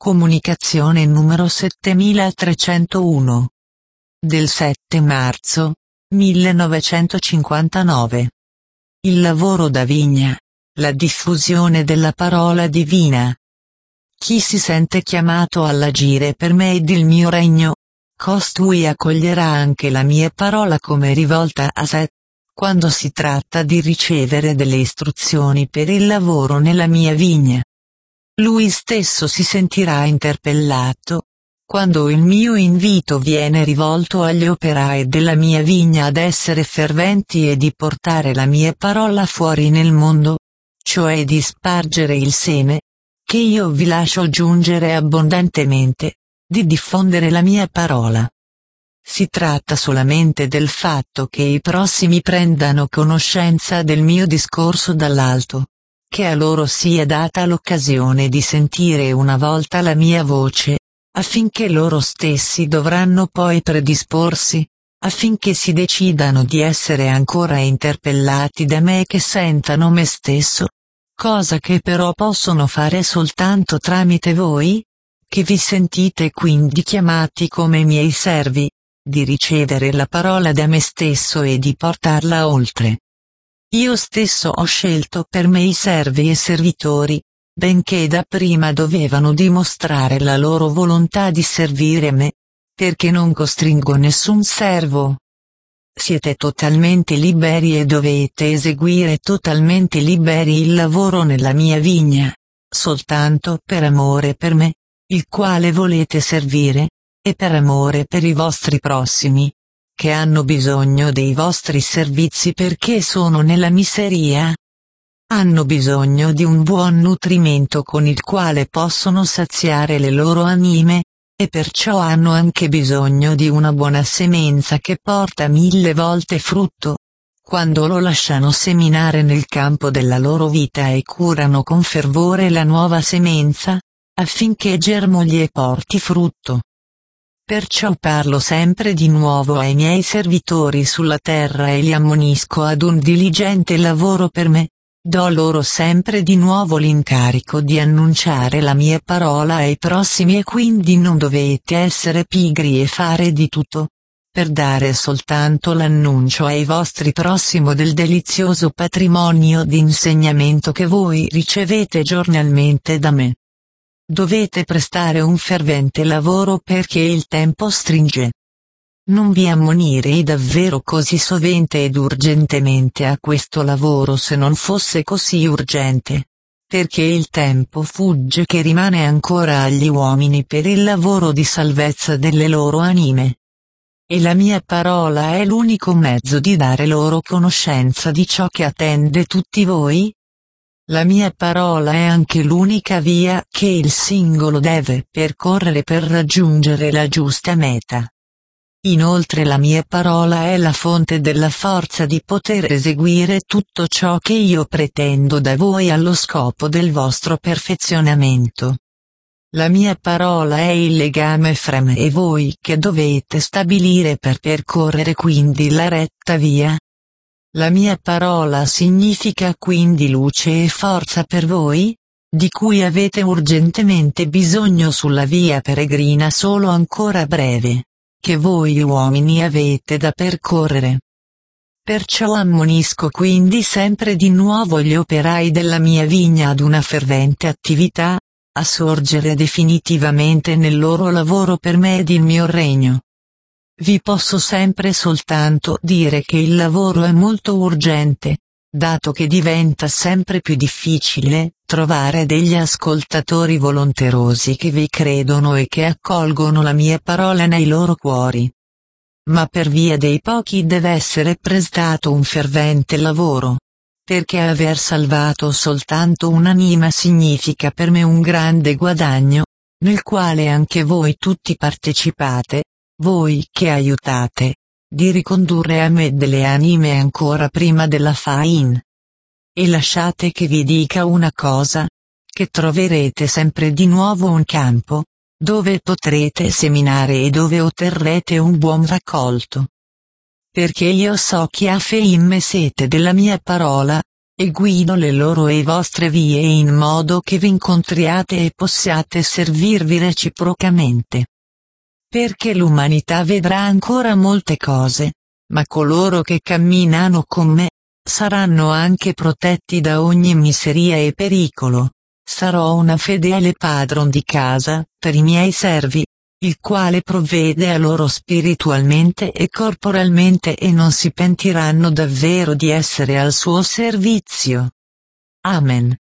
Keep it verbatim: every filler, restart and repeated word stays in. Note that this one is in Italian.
Comunicazione numero setemilatrecentouno. Del sette marzo millenovecentocinquantanove. Il lavoro da vigna. La diffusione della parola divina. Chi si sente chiamato all'agire per me ed il mio regno, costui accoglierà anche la mia parola come rivolta a sé, quando si tratta di ricevere delle istruzioni per il lavoro nella mia vigna. Lui stesso si sentirà interpellato, quando il mio invito viene rivolto agli operai della mia vigna ad essere ferventi e di portare la mia parola fuori nel mondo, cioè di spargere il seme, che io vi lascio giungere abbondantemente, di diffondere la mia parola. Si tratta solamente del fatto che i prossimi prendano conoscenza del mio discorso dall'alto, che a loro sia data l'occasione di sentire una volta la mia voce, affinché loro stessi dovranno poi predisporsi, affinché si decidano di essere ancora interpellati da me e che sentano me stesso, cosa che però possono fare soltanto tramite voi, che vi sentite quindi chiamati come miei servi, di ricevere la parola da me stesso e di portarla oltre. Io stesso ho scelto per me i servi e servitori, benché dapprima dovevano dimostrare la loro volontà di servire me, perché non costringo nessun servo. Siete totalmente liberi e dovete eseguire totalmente liberi il lavoro nella mia vigna, soltanto per amore per me, il quale volete servire, e per amore per i vostri prossimi, che hanno bisogno dei vostri servizi perché sono nella miseria. Hanno bisogno di un buon nutrimento con il quale possono saziare le loro anime, e perciò hanno anche bisogno di una buona semenza che porta mille volte frutto, quando lo lasciano seminare nel campo della loro vita e curano con fervore la nuova semenza, affinché germogli e porti frutto. Perciò parlo sempre di nuovo ai miei servitori sulla terra e li ammonisco ad un diligente lavoro per me, do loro sempre di nuovo l'incarico di annunciare la mia parola ai prossimi e quindi non dovete essere pigri e fare di tutto, per dare soltanto l'annuncio ai vostri prossimi del delizioso patrimonio di insegnamento che voi ricevete giornalmente da me. Dovete prestare un fervente lavoro perché il tempo stringe. Non vi ammonirei davvero così sovente ed urgentemente a questo lavoro se non fosse così urgente, perché il tempo fugge che rimane ancora agli uomini per il lavoro di salvezza delle loro anime. E la mia parola è l'unico mezzo di dare loro conoscenza di ciò che attende tutti voi? La mia parola è anche l'unica via che il singolo deve percorrere per raggiungere la giusta meta. Inoltre la mia parola è la fonte della forza di poter eseguire tutto ciò che io pretendo da voi allo scopo del vostro perfezionamento. La mia parola è il legame fra me e voi che dovete stabilire per percorrere quindi la retta via. La mia parola significa quindi luce e forza per voi, di cui avete urgentemente bisogno sulla via peregrina solo ancora breve, che voi uomini avete da percorrere. Perciò ammonisco quindi sempre di nuovo gli operai della mia vigna ad una fervente attività, a sorgere definitivamente nel loro lavoro per me ed il mio regno. Vi posso sempre soltanto dire che il lavoro è molto urgente, dato che diventa sempre più difficile trovare degli ascoltatori volonterosi che vi credono e che accolgono la mia parola nei loro cuori. Ma per via dei pochi deve essere prestato un fervente lavoro, perché aver salvato soltanto un'anima significa per me un grande guadagno, nel quale anche voi tutti partecipate, voi che aiutate, di ricondurre a me delle anime ancora prima della faina. E lasciate che vi dica una cosa, che troverete sempre di nuovo un campo, dove potrete seminare e dove otterrete un buon raccolto. Perché io so che ha fame e sete della mia parola, e guido le loro e vostre vie in modo che vi incontriate e possiate servirvi reciprocamente. Perché l'umanità vedrà ancora molte cose, ma coloro che camminano con me saranno anche protetti da ogni miseria e pericolo. Sarò una fedele padron di casa per i miei servi, il quale provvede a loro spiritualmente e corporalmente e non si pentiranno davvero di essere al suo servizio. Amen.